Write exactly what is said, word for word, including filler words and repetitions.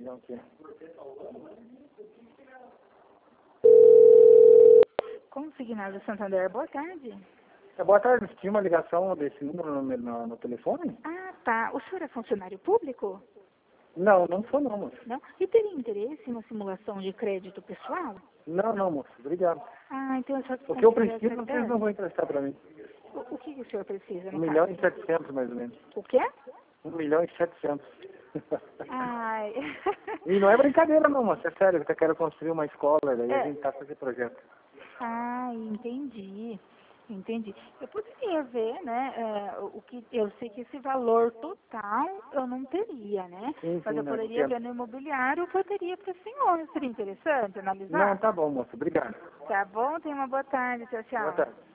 então aqui. Consignado Santander, boa tarde. É, boa tarde, tinha uma ligação desse número no, no, no telefone? Ah, tá. O senhor é funcionário público? Não, não sou não, moço. Não? E teria interesse em uma simulação de crédito pessoal? Não, não, moço, obrigado. Ah, então eu só O que eu consigo preciso, essa vocês não vão emprestar para mim. O, o que, que o senhor precisa, Um no milhão caso? e setecentos, mais ou menos. O quê? Um milhão e setecentos. Ai. E não é brincadeira não, moço, é sério, eu quero construir uma escola, daí a É. gente tá com esse projeto. Ah, entendi. Entendi. Eu poderia ver, né, é, o o que eu sei que esse valor total eu não teria, né? Sim, Mas sim, eu não, poderia entendo. ver no imobiliário, eu poderia para o senhor. Seria interessante Não, analisar? tá bom, moço, obrigado. Tá bom? Tenha uma boa tarde. Tchau, Boa tchau. tarde.